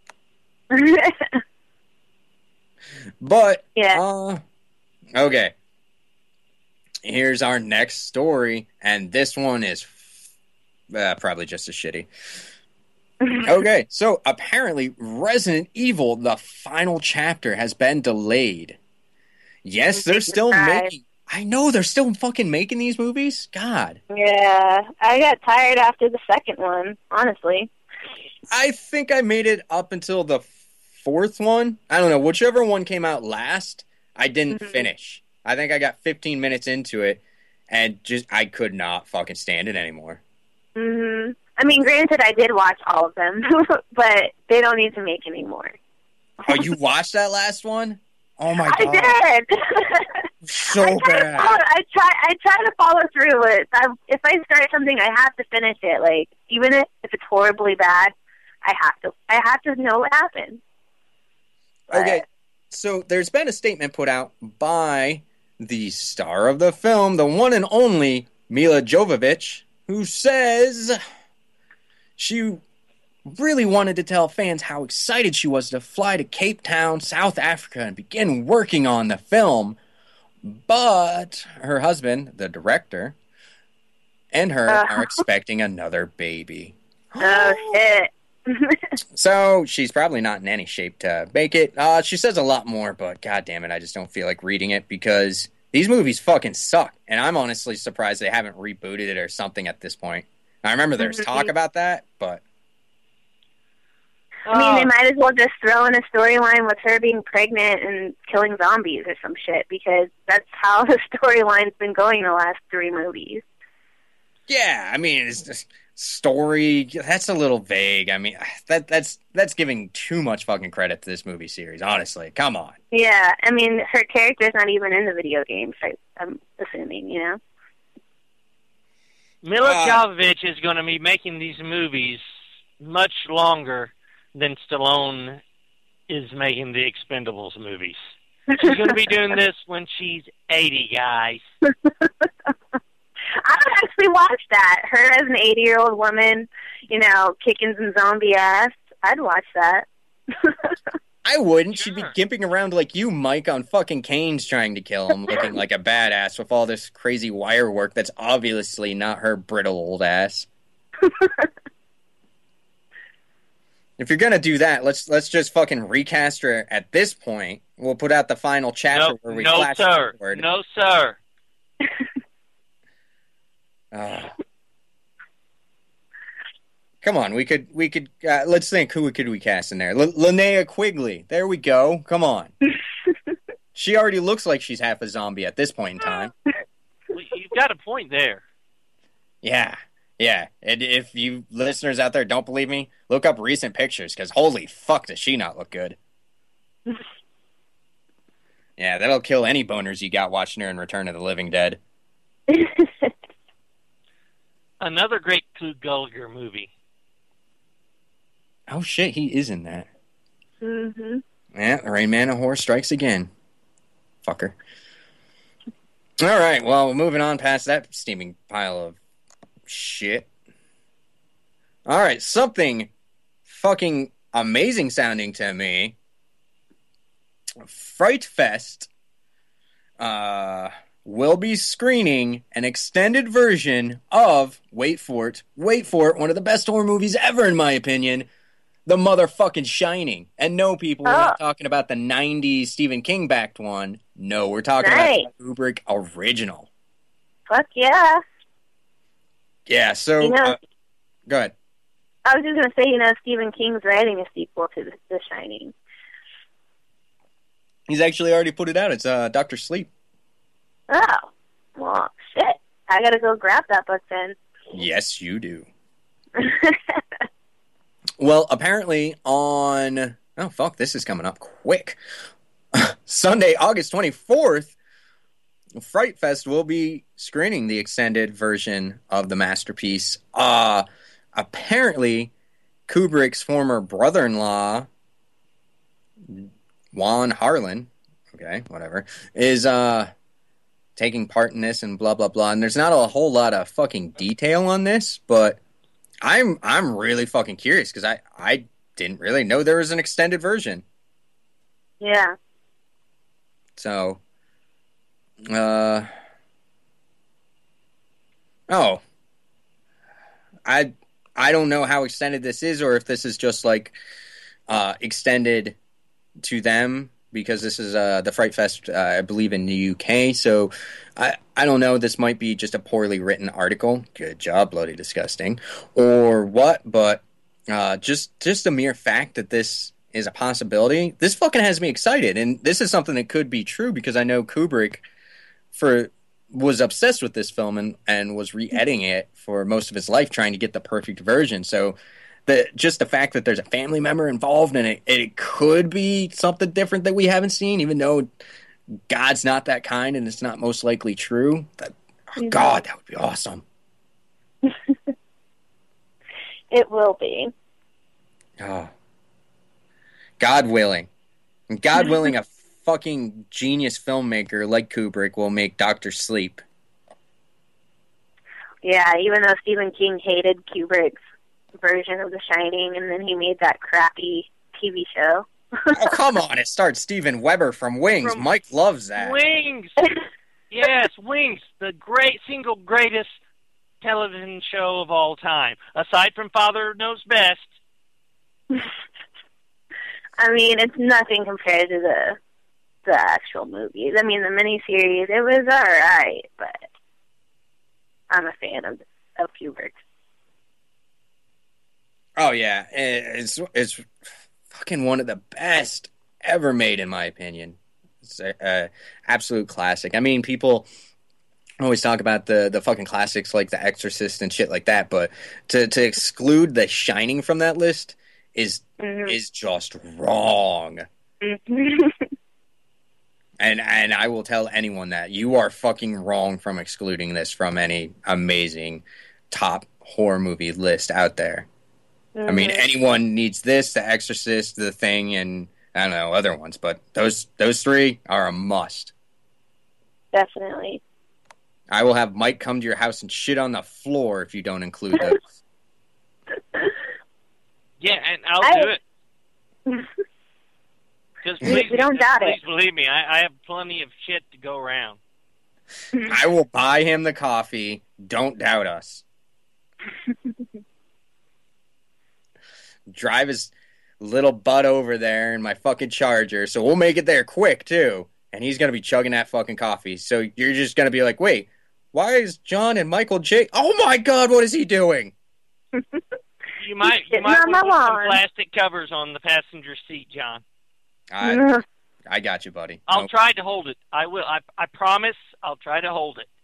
But Yeah. okay. Here's our next story, and this one is probably just as shitty. Okay, so apparently Resident Evil, the final chapter, has been delayed. Yes, they're still making... I know, they're still fucking making these movies? God. Yeah, I got tired after the second one, honestly. I think I made it up until the 4th one. I don't know, whichever one came out last, I didn't finish. I think I got 15 minutes into it, and I could not fucking stand it anymore. Hmm. I mean, granted, I did watch all of them, but they don't need to make any more. Oh, you watched that last one? Oh my I god. did. So I try bad. I try to follow through with. If I start something, I have to finish it. Like even if it's horribly bad, I have to know what happened. Okay, so there's been a statement put out by the star of the film, the one and only Mila Jovovich, who says she really wanted to tell fans how excited she was to fly to Cape Town, South Africa, and begin working on the film. But her husband, the director, and her are expecting another baby. Oh shit. So she's probably not in any shape to make it. She says a lot more, but god damn it, I just don't feel like reading it because these movies fucking suck. And I'm honestly surprised they haven't rebooted it or something at this point. I remember there's talk about that, but... I mean, they might as well just throw in a storyline with her being pregnant and killing zombies or some shit, because that's how the storyline's been going the last 3 movies. Yeah, I mean, it's just story. That's a little vague. I mean, that's giving too much fucking credit to this movie series. Honestly, come on. Yeah, I mean, her character's not even in the video games. I'm assuming, you know. Mila Jovovich is going to be making these movies much longer than Stallone is making the Expendables movies. She's going to be doing this when she's 80, guys. I would actually watch that. Her as an 80-year-old woman, you know, kicking some zombie ass. I'd watch that. I wouldn't. She'd be gimping around like you, Mike, on fucking canes trying to kill him, looking like a badass with all this crazy wire work that's obviously not her brittle old ass. If you're gonna do that, let's just fucking recast her at this point. We'll put out the final chapter where we flash forward. No, sir. Come on, we could. Let's think. Who could we cast in there? Linnea Quigley. There we go. Come on. She already looks like she's half a zombie at this point in time. You've got a point there. Yeah. And if you listeners out there don't believe me, look up recent pictures, because holy fuck does she not look good. Yeah, that'll kill any boners you got watching her in Return of the Living Dead. Another great Clue Gallagher movie. Oh shit, he is in that. Mm-hmm. Yeah, Rain Man of Horror strikes again. Fucker. All right, well, moving on past that steaming pile of shit. All right, something fucking amazing sounding to me. Fright Fest will be screening an extended version of, wait for it, one of the best horror movies ever, in my opinion, The Motherfucking Shining. And no, people, we're not talking about the 90s Stephen King-backed one. No, we're talking about the Kubrick original. Fuck yeah. Yeah, so... You know, go ahead. I was just going to say, you know, Stephen King's writing a sequel to The Shining. He's actually already put it out. It's Dr. Sleep. Oh. Well, shit. I got to go grab that book then. Yes, you do. Well, apparently on... Oh, fuck, this is coming up quick. Sunday, August 24th, Fright Fest will be screening the extended version of the masterpiece. Apparently, Kubrick's former brother-in-law, Juan Harlan, okay, whatever, is taking part in this and blah, blah, blah. And there's not a whole lot of fucking detail on this, but I'm really fucking curious because I didn't really know there was an extended version. Yeah. So, I don't know how extended this is, or if this is just like extended to them, because this is the Fright Fest, I believe, in the UK. So I don't know. This might be just a poorly written article. Good job, Bloody Disgusting, or what? But just the mere fact that this is a possibility, this fucking has me excited, and this is something that could be true because I know Kubrick was obsessed with this film and was re-editing it for most of his life, trying to get the perfect version. So just the fact that there's a family member involved and it could be something different that we haven't seen, even though God's not that kind and it's not most likely true. God, that would be awesome. It will be. Oh. God willing. And God willing, a fucking genius filmmaker like Kubrick will make Dr. Sleep. Yeah, even though Stephen King hated Kubrick's version of The Shining, and then he made that crappy TV show. Oh, come on. It starred Steven Weber from Wings. Mike loves that. Wings! Yes, Wings, the single greatest television show of all time. Aside from Father Knows Best. I mean, it's nothing compared to the actual movies. I mean, the miniseries, it was alright, but I'm a fan of Kubrick. Oh, yeah. It's fucking one of the best ever made, in my opinion. It's an absolute classic. I mean, people always talk about the fucking classics like The Exorcist and shit like that, but to exclude The Shining from that list is just wrong. And I will tell anyone that you are fucking wrong from excluding this from any amazing top horror movie list out there. I mean, anyone needs this, The Exorcist, The Thing, and I don't know, other ones, but those three are a must. Definitely. I will have Mike come to your house and shit on the floor if you don't include those. Yeah, and I'll do it. Just please, we don't doubt please it. believe me, I have plenty of shit to go around. I will buy him the coffee. Don't doubt us. Drive his little butt over there in my fucking Charger, so we'll make it there quick, too. And he's going to be chugging that fucking coffee. So you're just going to be like, wait, why is John and Michael J... Oh, my God, what is he doing? You might want to put some plastic covers on the passenger seat, John. I got you, buddy. I'll try to hold it. I will. I promise I'll try to hold it.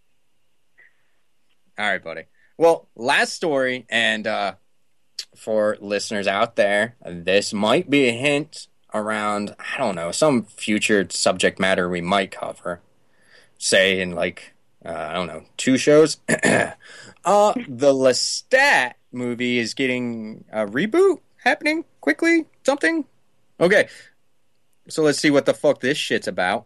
All right, buddy. Well, last story, and for listeners out there, this might be a hint around, I don't know, some future subject matter we might cover. Say in, like, I don't know, 2 shows. The Lestat movie is getting a reboot happening quickly. Something. Okay. So let's see what the fuck this shit's about.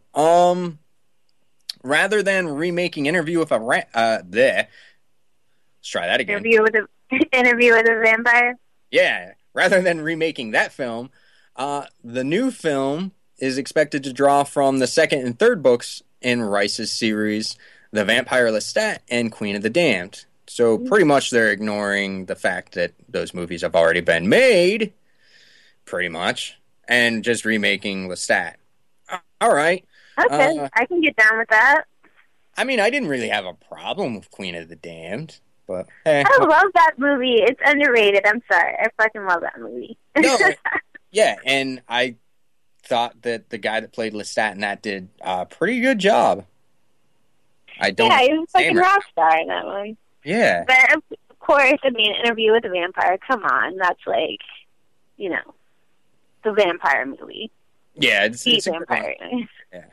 Rather than remaking Interview with a let's try that again. Interview with a Vampire? Yeah. Rather than remaking that film, the new film is expected to draw from the second and third books in Rice's series, The Vampire Lestat and Queen of the Damned. So pretty much they're ignoring the fact that those movies have already been made, pretty much, and just remaking Lestat. All right. Okay, I can get down with that. I mean, I didn't really have a problem with Queen of the Damned, but hey. I love that movie. It's underrated. I'm sorry. I fucking love that movie. No, yeah, and I thought that the guy that played Lestat in that did a pretty good job. Yeah, he was a fucking rock star in that one. Yeah. But of course, I mean, Interview with a Vampire, come on. That's like, you know, the vampire movie. Yeah, it's a vampire. Yeah.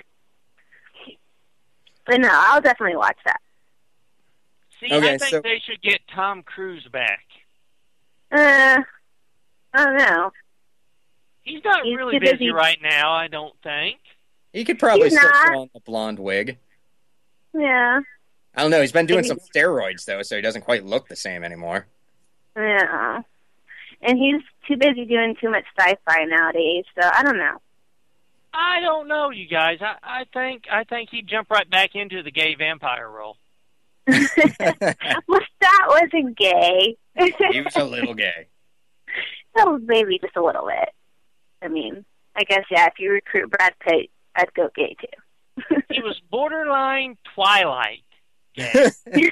But no, I'll definitely watch that. See, okay, I think they should get Tom Cruise back. I don't know. He's not really busy right now, I don't think. He could probably still throw on the blonde wig. Yeah. I don't know. He's been doing some steroids, though, so he doesn't quite look the same anymore. Yeah. And he's too busy doing too much sci-fi nowadays, so I don't know. I don't know, you guys. I think he'd jump right back into the gay vampire role. Well, that wasn't gay. He was a little gay. So maybe just a little bit. I mean, I guess, yeah, if you recruit Brad Pitt, I'd go gay, too. He was borderline Twilight gay.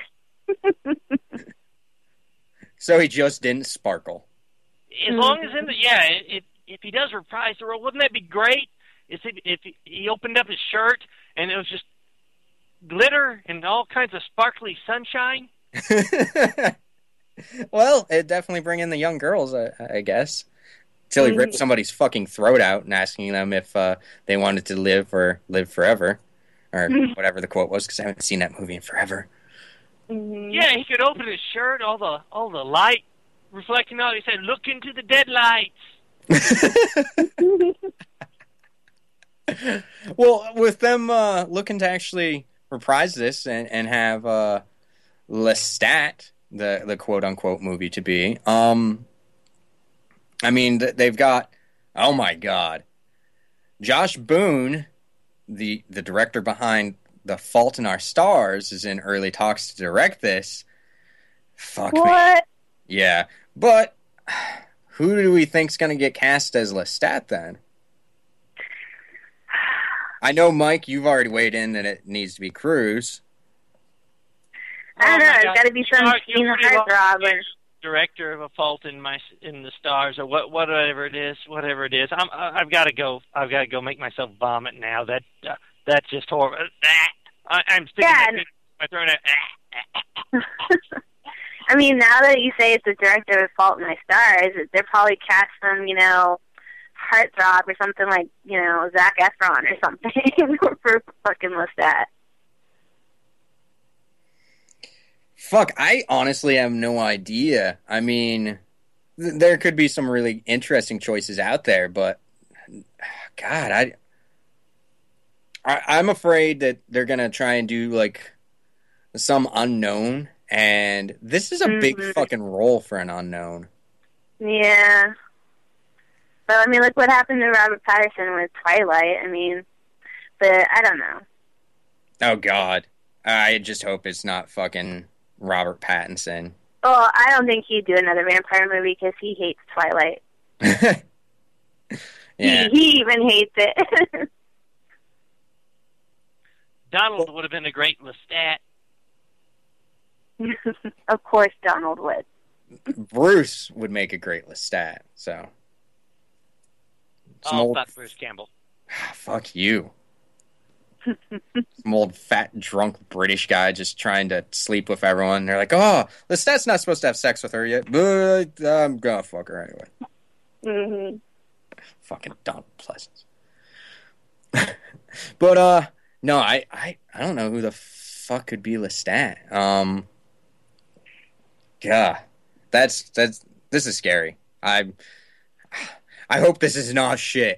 So he just didn't sparkle. As long as if he does reprise the role, wouldn't that be great? If he opened up his shirt and it was just glitter and all kinds of sparkly sunshine? Well, it definitely bring in the young girls, I guess. Till he ripped somebody's fucking throat out and asking them if they wanted to live or live forever. Or whatever the quote was, because I haven't seen that movie in forever. Yeah, he could open his shirt, all the light reflecting on it. He said, "Look into the dead lights." Well, with them looking to actually reprise this and have Lestat, the quote-unquote movie to be, I mean, they've got, oh my god, Josh Boone, the director behind The Fault in Our Stars, is in early talks to direct this. Fuck What? me. Yeah, but who do we think's going to get cast as Lestat then? I know, Mike, you've already weighed in that it needs to be Cruz. I don't know. It's got to be some Tina heartthrob or director of A Fault in the Stars, or whatever it is. I've got to go. I've got to go make myself vomit now. That's just horrible. I'm sticking my throat out. I mean, now that you say it's the director of Fault in My Stars, they're probably cast some, heartthrob or something like, Zac Efron or something for fucking Lestat. Fuck, I honestly have no idea. I mean, there could be some really interesting choices out there, but God, I'm afraid that they're gonna try and do like some unknown, and this is a big fucking role for an unknown. Yeah. But I mean, look what happened to Robert Pattinson with Twilight. I mean, but I don't know. Oh God, I just hope it's not fucking Robert Pattinson. Well, I don't think he'd do another vampire movie because he hates Twilight. Yeah. He even hates it. Donald would have been a great Lestat. Of course Donald would. Bruce would make a great Lestat, so. Not Bruce Campbell. Fuck you. Some old fat drunk British guy just trying to sleep with everyone. They're like, oh, Lestat's not supposed to have sex with her yet, but I'm gonna fuck her anyway. Mm-hmm. Fucking Donald Pleasance. But no, I don't know who the fuck could be Lestat. Yeah, this is scary. I hope this is not shit.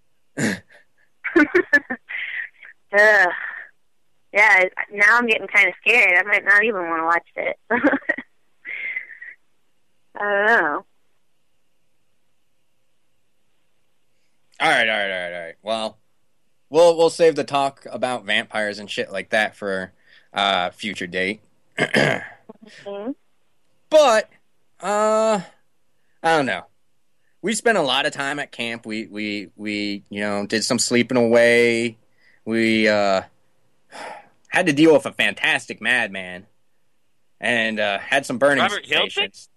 Yeah, now I'm getting kind of scared. I might not even want to watch it. I don't know. All right. Well, we'll save the talk about vampires and shit like that for a future date. Mm-hmm. But I don't know. We spent a lot of time at camp. We did some sleeping away. We had to deal with a fantastic madman and had some burning sensations.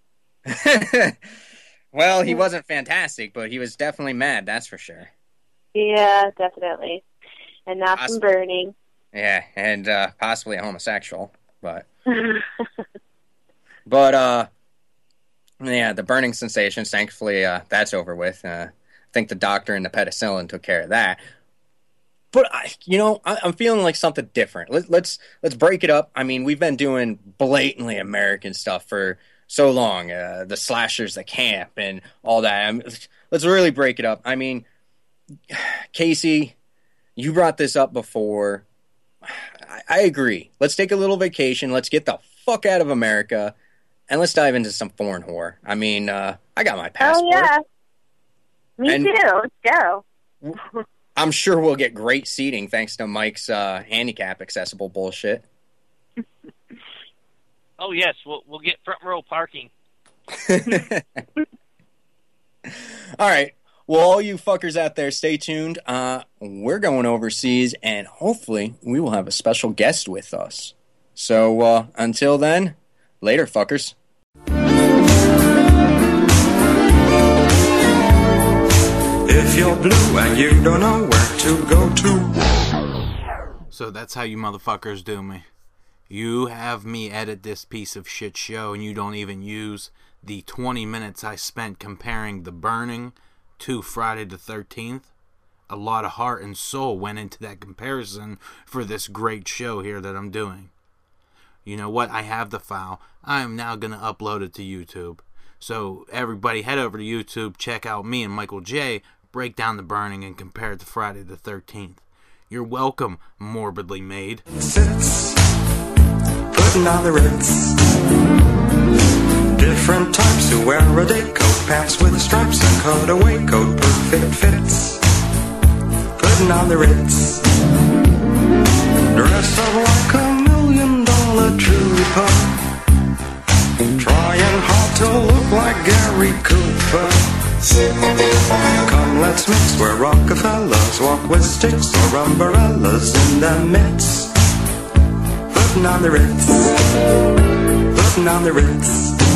Well, he wasn't fantastic, but he was definitely mad, that's for sure. Yeah, definitely. And not some burning. Yeah, and possibly a homosexual, but... yeah, the burning sensations, thankfully, that's over with. I think the doctor and the penicillin took care of that. But, I'm feeling like something different. Let's break it up. I mean, we've been doing blatantly American stuff for so long. The slashers, the camp, and all that. Let's really break it up. I mean, Casey, you brought this up before. I agree. Let's take a little vacation. Let's get the fuck out of America, and let's dive into some foreign horror. I mean, I got my passport. Oh, yeah. Me too. Let's go. I'm sure we'll get great seating thanks to Mike's handicap accessible bullshit. Oh yes, we'll get front row parking. All right. Well, all you fuckers out there, stay tuned. We're going overseas, and hopefully we will have a special guest with us. So until then, later, fuckers. If you're blue and you don't know where to go to. So that's how you motherfuckers do me. You have me edit this piece of shit show and you don't even use the 20 minutes I spent comparing The Burning to Friday the 13th. A lot of heart and soul went into that comparison for this great show here that I'm doing. You know what? I have the file. I am now going to upload it to YouTube. So everybody head over to YouTube, check out me and Michael J. break down The Burning and compare it to Friday the 13th. You're welcome, Morbidly Made. Sits, putting on the Ritz. Different types who wear a day coat, pants with stripes and cutaway coat, perfect fits. Putting on the Ritz. Dressed up like $1 million trooper, trying hard to look like Gary Cooper. Come, let's mix where Rockefellers walk with sticks or umbrellas in their midst. Putting on the Ritz, putting on the Ritz.